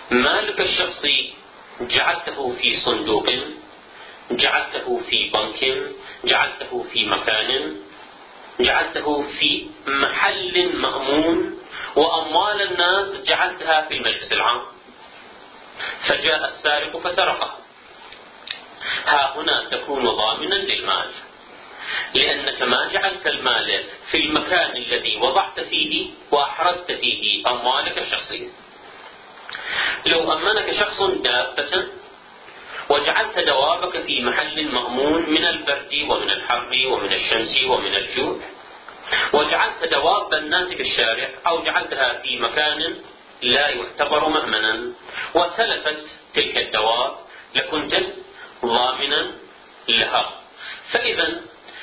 مالك الشخصي جعلته في صندوق، جعلته في بنك، جعلته في مكان، جعلته في محل مأمون، وأموال الناس جعلتها في المجلس العام، فجاء السارق فسرقه. ها هنا تكون ضامنا للمال، لأنك ما جعلت المال في المكان الذي وضعت فيه وأحرزت فيه أموالك الشخصية. لو أمنك شخص دابة وجعلت دوابك في محل مأمون من البرد ومن الحر ومن الشمس ومن الجوع، وجعلت دواب الناس في الشارع أو جعلتها في مكان لا يعتبر مأمنا وتلفت تلك الدواب، لكنت ضامنا لها. فإذا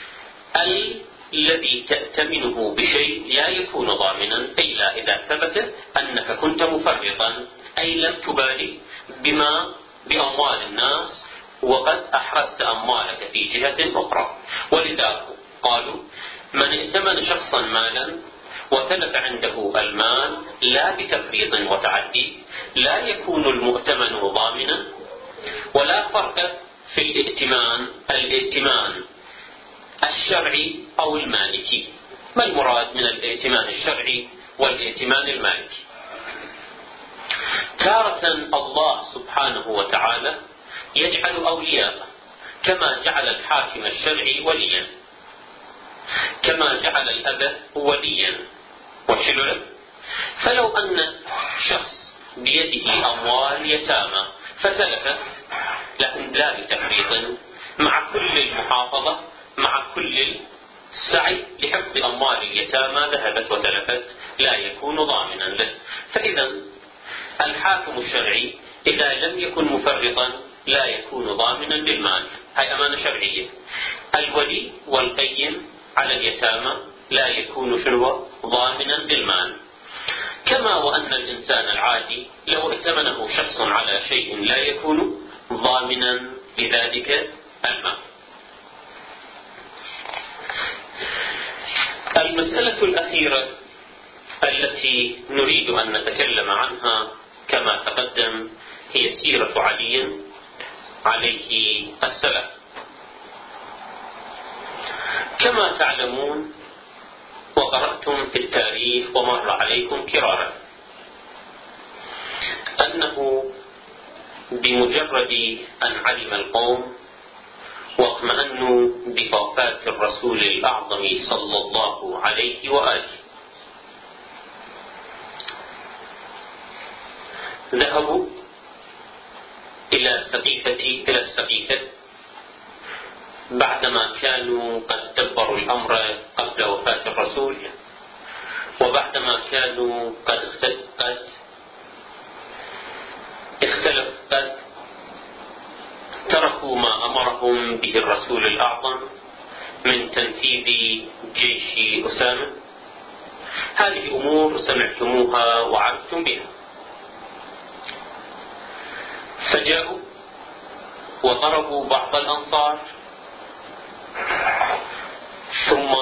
الذي تأتمنه بشيء لا يكون ضامنا إلا إذا ثبت أنك كنت مفرطا، أي لم تبالي بأموال الناس وقد أحرزت أموالك في جهة أخرى. ولذا قالوا من ائتمن شخصا مالا وتلف عنده المال لا بتفريط وتعدي لا يكون المؤتمن ضامنا. ولا فرق في الائتمان الشرعي أو المالكي. ما المراد من الائتمان الشرعي والائتمان المالكي؟ تارة الله سبحانه وتعالى يجعل أولياء كما جعل الحاكم الشرعي وليا، كما جعل الأب وليا وشللا. فلو أن شخص بيده أموال يتامى فتلفت، لكن لا بتفريط، مع كل المحافظة، مع كل السعي لحفظ أموال اليتامى ذهبت وتلفت، لا يكون ضامنا له. فإذا الحاكم الشرعي إذا لم يكن مفرطا لا يكون ضامنا للمال، هاي أمانة شرعية. الولي والقيم على اليتامى لا يكون ضامنا للمال. كما وأن الإنسان العادي لو ائتمنه شخص على شيء لا يكون ضامنا لذلك المال. المسألة الأخيرة التي نريد أن نتكلم عنها كما تقدم هي سيرة علي عليه السلام. كما تعلمون وقرأتم في التاريخ ومر عليكم كرارا أنه بمجرد أن علم القوم واطمأنوا بوفاة الرسول الأعظم صلى الله عليه وآله ذهبوا إلى السقيفة بعدما كانوا قد دبروا الأمر قبل وفاة الرسول، وبعدما كانوا قد تركوا ما أمرهم به الرسول الأعظم من تنفيذ جيش أسامة. هذه أمور سمعتموها وعرفتم بها. فجاءوا وضربوا بعض الأنصار، ثم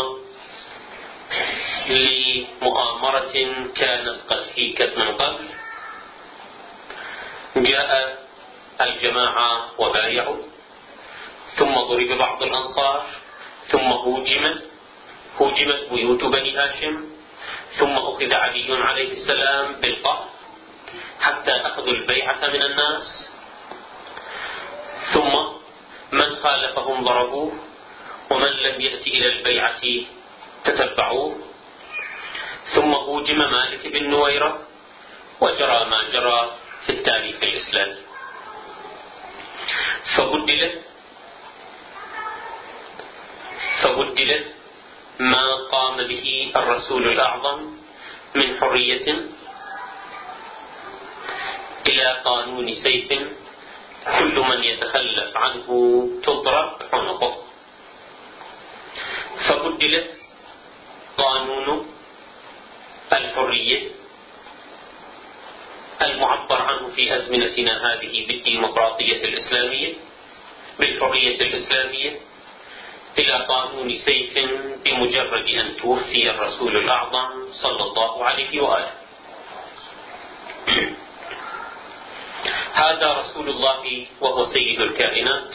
لمؤامرة كانت قد حيكت من قبل جاء الجماعة وبايعوا، ثم ضرب بعض الأنصار، ثم هوجمت بيوت بني هاشم، ثم أخذ علي عليه السلام بالقهر حتى أخذوا البيعة من الناس، ثم من خالفهم ضربوه، ومن لم يأتي إلى البيعة تتبعوه، ثم هوجم مالك بن نويرة، وجرى ما جرى في التاريخ الإسلامي. فبدل ما قام به الرسول الأعظم من حرية إلى قانون سيف، كل من يتخلف عنه تضرب عنقه. فبدلت قانون الحرية المعبر عنه في أزمنتنا هذه بالديمقراطية الإسلامية، بالحرية الإسلامية، إلى قانون سيف بمجرد أن توفي الرسول الأعظم صلى الله عليه وآله. هذا رسول الله وهو سيد الكائنات.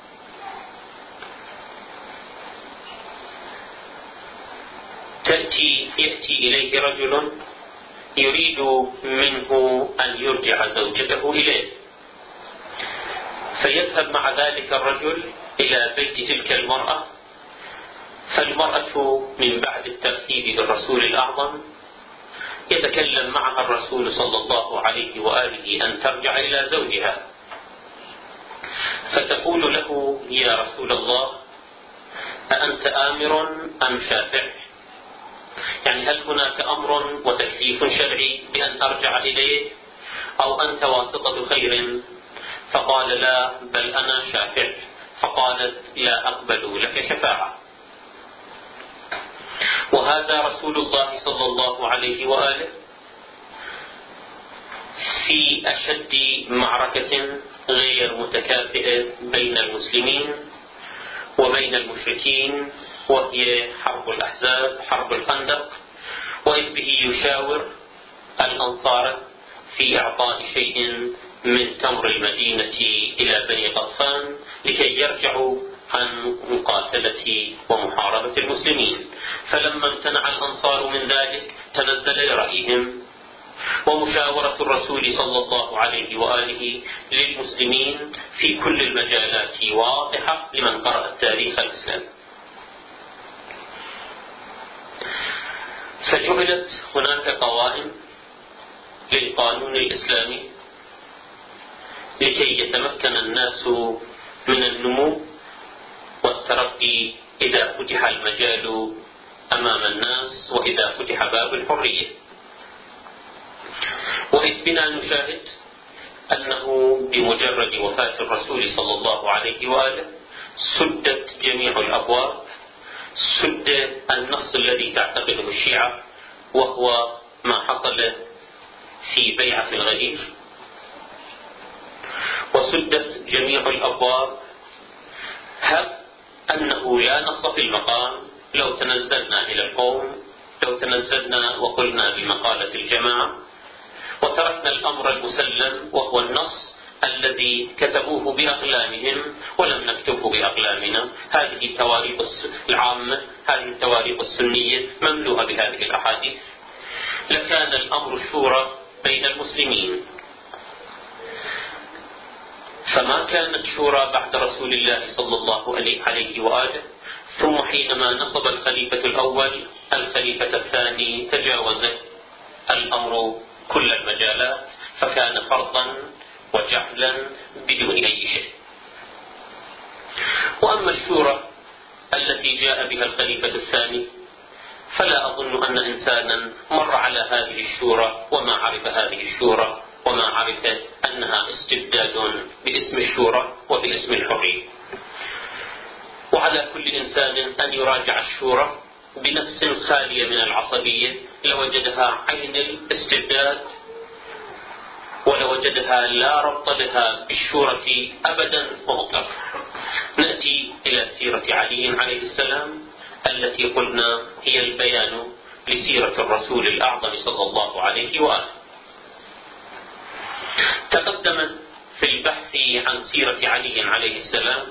يأتي إليه رجل يريد منه أن يرجع زوجته إليه، فيذهب مع ذلك الرجل إلى بيت تلك المرأة، فالمرأة من بعد الترحيب بالرسول الأعظم يتكلم معها الرسول صلى الله عليه وآله أن ترجع إلى زوجها، فتقول له: يا رسول الله، أأنت آمر أم شافع؟ يعني هل هناك أمر وتكليف شرعي بأن أرجع إليه، أو أنت واسطة خير؟ فقال: لا، بل أنا شافع. فقالت: لا أقبل لك شفاعة. وهذا رسول الله صلى الله عليه وآله في أشد معركة غير متكافئة بين المسلمين وبين المشركين، وهي حرب الأحزاب، حرب الخندق، وإذ به يشاور الأنصار في إعطاء شيء من تمر المدينة إلى بني غطفان لكي يرجعوا عن مقاتلة ومحاربة المسلمين. فلما امتنع الأنصار من ذلك تنزل لرأيهم، ومشاورة الرسول صلى الله عليه وآله للمسلمين في كل المجالات واضحة لمن قرأ التاريخ الإسلامي. فجعلت هناك قوائم للقانون الإسلامي لكي يتمكن الناس من النمو والترقي إذا فتح المجال أمام الناس وإذا فتح باب الحرية. وإذ بنا نشاهد أنه بمجرد وفاة الرسول صلى الله عليه وآله سدت جميع الأبواب، سد النص الذي تعتقده الشيعة وهو ما حصل في بيعة الغدير، وسدت جميع الأبواب. هب أنه لا نص في المقام، لو تنزلنا إلى القوم، لو تنزلنا وقلنا بمقالة الجماعة وتركنا الأمر المسلم وهو النص الذي كتبوه بأقلامهم ولم نكتبه بأقلامنا، هذه التواريخ العامة، هذه التواريخ السنية مملوءة بهذه الأحاديث، لكان الأمر الشورى بين المسلمين. فما كانت شورى بعد رسول الله صلى الله عليه وآله، ثم حينما نصب الخليفة الأول الخليفة الثاني تجاوز الأمر كل المجالات، فكان فرضا وجعلا بدون أي شيء. وأما الشورى التي جاء بها الخليفة الثاني فلا أظن أن إنسانا مر على هذه الشورى وما عرف هذه الشورى وما عرف أنها استبداد باسم الشورى وباسم الحرية. وعلى كل إنسان أن يراجع الشورى بنفس خالية من العصبية لوجدها عين الاستبداد، ولوجدها لا ربط لها بالشورى أبدا ومطلقا. نأتي إلى سيرة علي عليه السلام التي قلنا هي البيان لسيرة الرسول الأعظم صلى الله عليه وآله. تقدم في البحث عن سيرة علي عليه السلام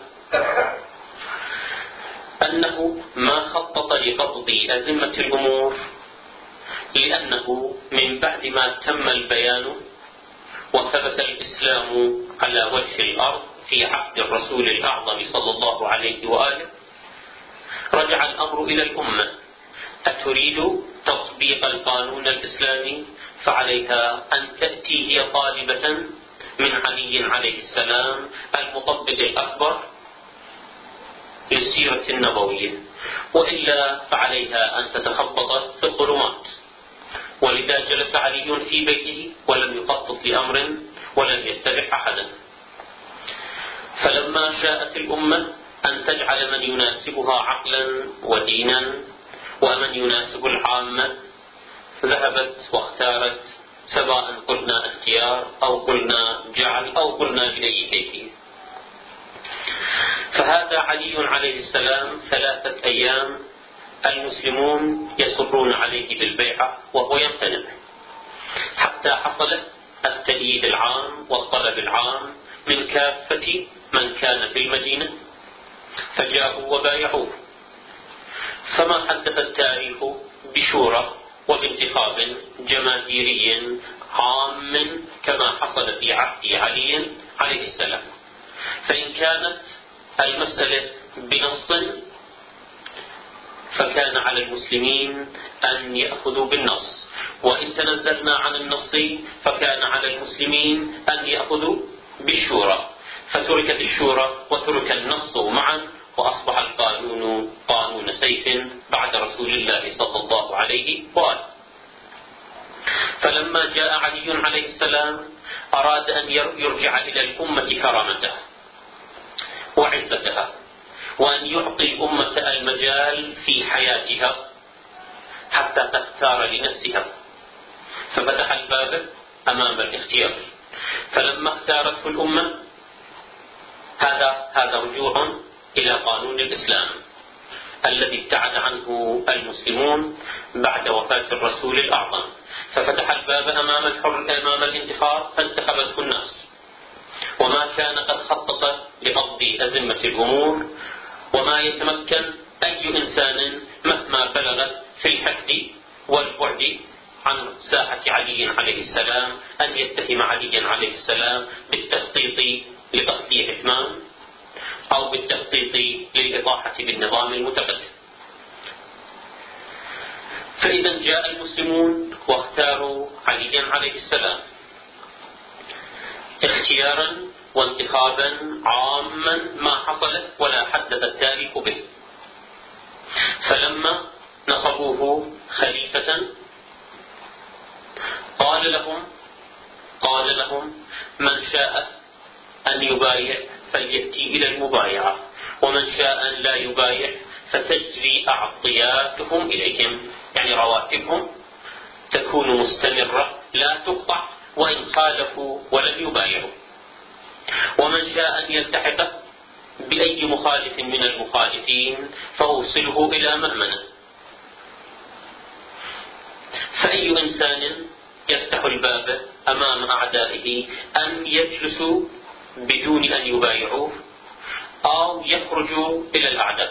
أنه ما خطط لقبض أزمة الأمور، لأنه من بعد ما تم البيان وثبت الإسلام على وجه الأرض في عهد الرسول الأعظم صلى الله عليه وآله رجع الأمر إلى الأمة: أتريد تطبيق القانون الإسلامي؟ فعليها أن تأتي هي طالبة من علي عليه السلام المطبق الأكبر للسيرة النبوية، وإلا فعليها أن تتخبط في الظلمات. ولذا جلس علي في بيته ولم يخطط لأمر ولم يتبع أحدا. فلما شاءت الأمة أن تجعل من يناسبها عقلا ودينا ومن يناسب العامة، ذهبت واختارت، سواء قلنا اختيار أو قلنا جعل أو قلنا بأي كيفية. فهذا علي عليه السلام 3 أيام المسلمون يصرون عليه بالبيعة وهو يمتنع، حتى حصل التأييد العام والطلب العام من كافة من كان في المدينة، فجاءوا وبايعوه. فما حدث التاريخ بشورى وبانتخاب جماهيري عام كما حصل في عهد علي عليه السلام. فإن كانت المسألة بنص فكان على المسلمين أن يأخذوا بالنص، وإن تنزلنا عن النص فكان على المسلمين أن يأخذوا بالشورى، فتركت الشورى وترك النص معا، وأصبح القانون قانون سيف بعد رسول الله صلى الله عليه وآله. فلما جاء علي عليه السلام أراد أن يرجع إلى الأمة كرامتها وعزتها، وأن يعطي الأمة المجال في حياتها حتى تختار لنفسها، ففتح الباب أمام الاختيار. فلما اختارته الأمة هذا رجوع إلى قانون الإسلام الذي ابتعد عنه المسلمون بعد وفاة الرسول الأعظم، ففتح الباب أمام الانتخاب فانتخبته الناس، وما كان قد خطط لقض أزمة الأمور، وما يتمكن أي إنسان مهما بلغت في الحد والبعد عن ساحة علي عليه السلام أن يتهم علي عليه السلام بالتخطيط لتقتيل عثمان أو بالتخطيط للإطاحة بالنظام المتقدم. فإذا جاء المسلمون واختاروا علي عليه السلام اختيارا وانتخابا عاما ما حصل ولا حدث التاريخ به. فلما نصبوه خليفة قال لهم من شاء أن يبايع فليأتي إلى المبايعة، ومن شاء أن لا يبايع فتجري أعطياتهم إليهم، يعني رواتبهم تكون مستمرة لا تقطع وإن خالفوا ولم يبايعوا. ومن شاء أن يلتحق بأي مخالف من المخالفين فأوصله إلى مأمنة. فأي إنسان يفتح الباب أمام أعدائه أن يجلسوا بدون أن يبايعوه أو يخرجوا إلى الأعداء.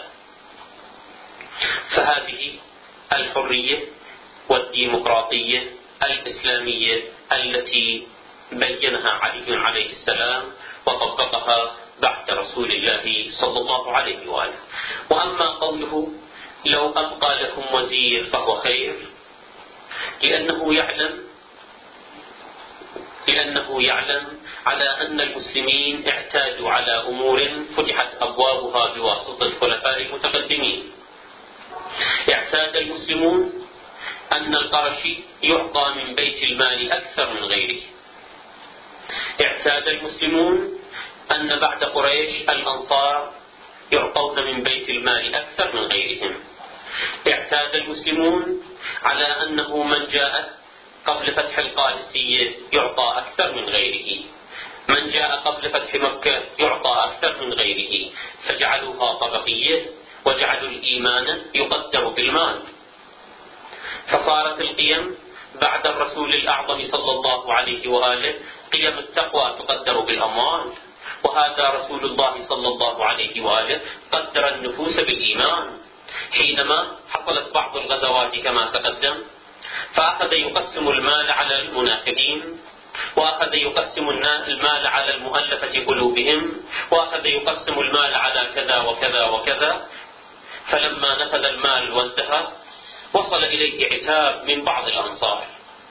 فهذه الحرية والديمقراطية الإسلامية التي بينها علي عليه السلام وطبقها بعد رسول الله صلى الله عليه وآله. وأما قوله لو أبقى لكم وزير فهو خير، لأنه يعلم على أن المسلمين اعتادوا على أمور فتحت أبوابها بواسطة الخلفاء المتقدمين. اعتاد المسلمون أن القرشي يعطى من بيت المال أكثر من غيره. اعتاد المسلمون أن بعد قريش الأنصار يعطون من بيت المال أكثر من غيرهم. اعتاد المسلمون على أنه من جاء قبل فتح القادسية يعطى أكثر من غيره، من جاء قبل فتح مكة يعطى أكثر من غيره، فجعلوها طبقية وجعلوا الإيمان يقدر بالمال. فصارت القيم بعد الرسول الأعظم صلى الله عليه وآله قيم التقوى تقدر بالأموال، وهذا رسول الله صلى الله عليه وآله قدر النفوس بالإيمان. حينما حصلت بعض الغزوات كما تقدم فأخذ يقسم المال على المنافقين، وأخذ يقسم المال على المؤلفة قلوبهم، وأخذ يقسم المال على كذا وكذا وكذا. فلما نفذ المال وانتهى وصل إليه عتاب من بعض الأنصار،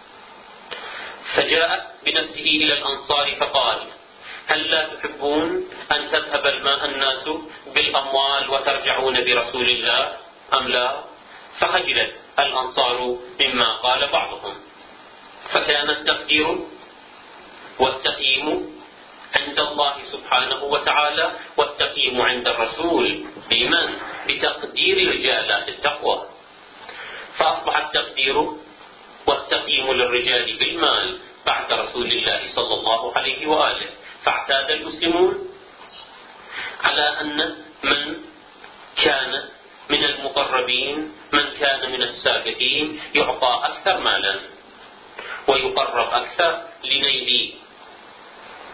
فجاء بنفسه إلى الأنصار فقال هل لا تحبون أن تذهب الناس بالأموال وترجعون برسول الله أم لا؟ فخجلت الأنصار مما قال بعضهم. فكان التقدير والتقييم عند الله سبحانه وتعالى والتقييم عند الرسول بمن؟ بتقدير رجالات التقوى. فأصبح التقدير والتقييم للرجال بالمال بعد رسول الله صلى الله عليه وآله. فاعتاد المسلمون على أن من كان من المقربين، من كان من السابقين، يعطى أكثر مالا ويقرب أكثر لنيل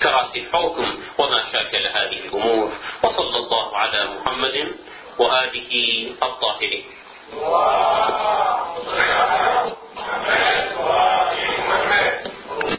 كراسي الحكم وما شاكل هذه الأمور. وصلى الله على محمد وآله الطاهرين.